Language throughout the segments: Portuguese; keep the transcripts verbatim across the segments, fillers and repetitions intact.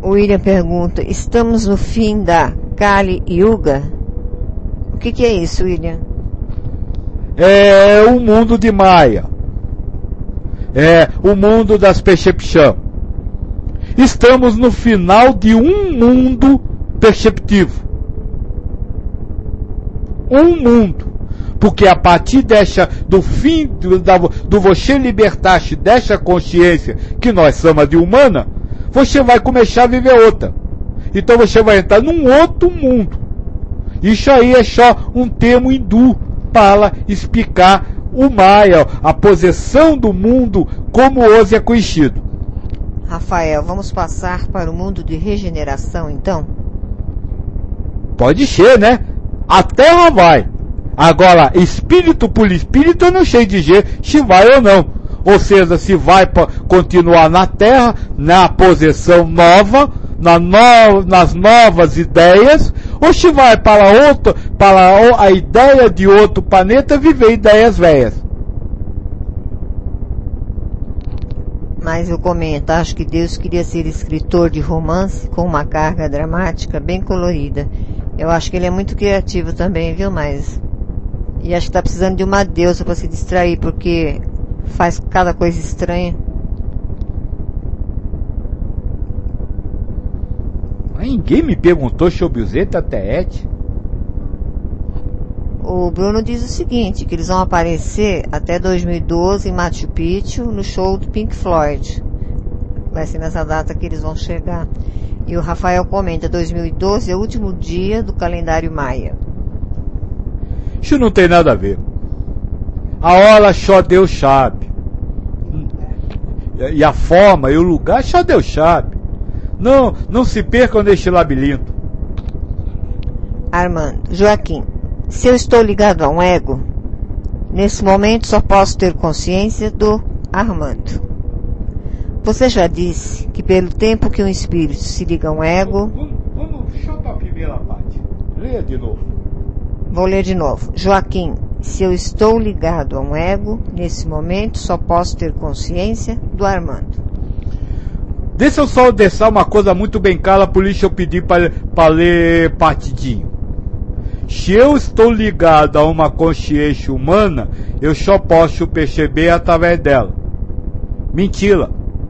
O William pergunta, estamos no fim da Kali Yuga? O que, que é isso, William? É o mundo de Maia. É o mundo das percepções. Estamos no final de um mundo perceptivo. Um mundo. Porque a partir dessa, do fim do, da, do você libertar-se dessa consciência que nós chamamos de humana, você vai começar a viver outra. Então você vai entrar num outro mundo. Isso aí é só um termo hindu para explicar o Maia, a posição do mundo como hoje é conhecido. Rafael, vamos passar para o mundo de regeneração, então? Pode ser, né? A Terra vai. Agora, espírito por espírito, eu não sei dizer se vai ou não. Ou seja, se vai pra continuar na Terra, na posição nova, na no, nas novas ideias, ou se vai para outro, para a ideia de outro planeta viver ideias velhas. Mas eu comento, acho que Deus queria ser escritor de romance com uma carga dramática bem colorida. Eu acho que ele é muito criativo também, viu, mas... E acho que tá precisando de uma deusa para se distrair, porque faz cada coisa estranha. Ninguém me perguntou sobre o Zeta Teete. O Bruno diz o seguinte, que eles vão aparecer até dois mil e doze em Machu Picchu, no show do Pink Floyd. Vai ser nessa data que eles vão chegar. E o Rafael comenta, dois mil e doze é o último dia do calendário maia. Isso não tem nada a ver. A hora só Deus sabe. E a forma e o lugar só Deus sabe. Não, não se percam neste labirinto. Armando, Joaquim, se eu estou ligado a um ego, nesse momento só posso ter consciência do Armando. Você já disse que pelo tempo que um espírito se liga a um ego... Vamos, vamos chutar a primeira parte. Leia de novo. Vou ler de novo. Joaquim, se eu estou ligado a um ego, nesse momento só posso ter consciência do Armando. Deixa eu só deixar uma coisa muito bem clara, por isso eu pedi para ler partidinho. Se eu estou ligado a uma consciência humana, eu só posso perceber através dela. Mentira.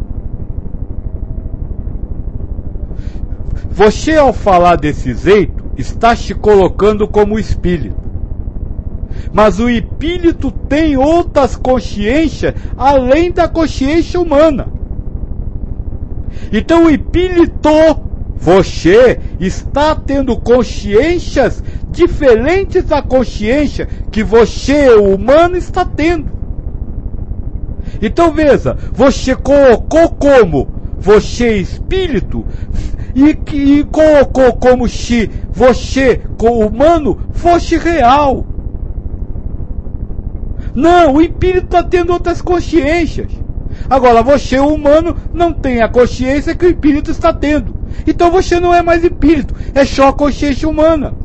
Você, ao falar desse jeito, está se colocando como espírito. Mas o espírito tem outras consciências além da consciência humana. Então o espírito, você, está tendo consciências diferentes da consciência que você, o humano, está tendo. Então veja, você colocou como você espírito e, e colocou como se você, como humano, fosse real. Não, o espírito está tendo outras consciências. Agora, você, o humano, não tem a consciência que o espírito está tendo. Então você não é mais espírito, é só a consciência humana.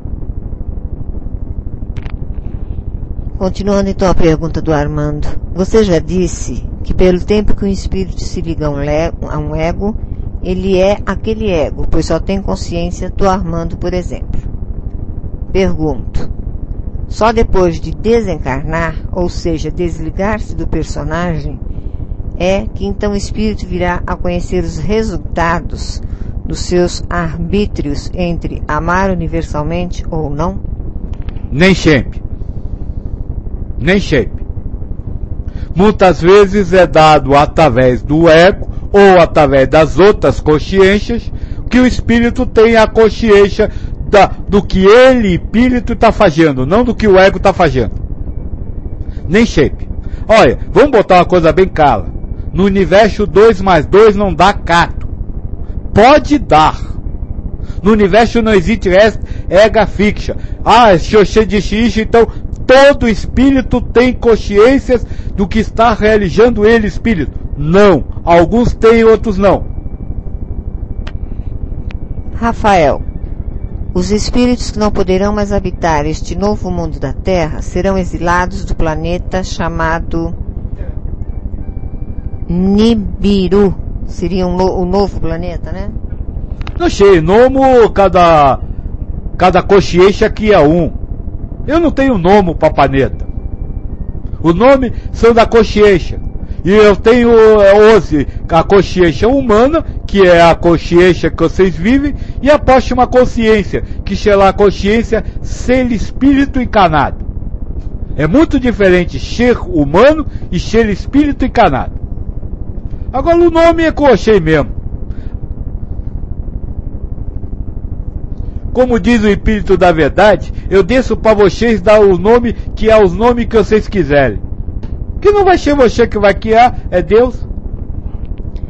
Continuando então a pergunta do Armando. Você já disse que pelo tempo que um espírito se liga a um, le- a um ego, ele é aquele ego, pois só tem consciência do Armando, por exemplo. Pergunto. Só depois de desencarnar, ou seja, desligar-se do personagem, é que então o espírito virá a conhecer os resultados dos seus arbítrios entre amar universalmente ou não? Nem sempre. Nem sempre. Muitas vezes é dado através do ego ou através das outras consciências que o espírito tem a consciência da, do que ele, espírito, está fazendo, não do que o ego está fazendo. Nem sempre. Olha, vamos botar uma coisa bem clara. No universo dois mais dois não dá quatro. Pode dar. No universo não existe ego fixa. Ah, se você disse isso, então todo espírito tem consciências do que está realizando ele, espírito. Não. Alguns têm, outros não. Rafael, os espíritos que não poderão mais habitar este novo mundo da Terra serão exilados do planeta chamado Nibiru. Seria um no, o novo planeta, né? Não sei, nome cada, cada consciência aqui é um. Eu não tenho nome para planeta. O nome são da consciência. E eu tenho hoje a consciência humana, que é a consciência que vocês vivem, e a próxima consciência, que chama a consciência ser espírito encarnado. É muito diferente ser humano e ser espírito encarnado. Agora o nome é que eu achei mesmo. Como diz o Espírito da Verdade, eu desço para vocês dar o nome que é os nomes que vocês quiserem. Que não vai ser você que vai criar, é Deus.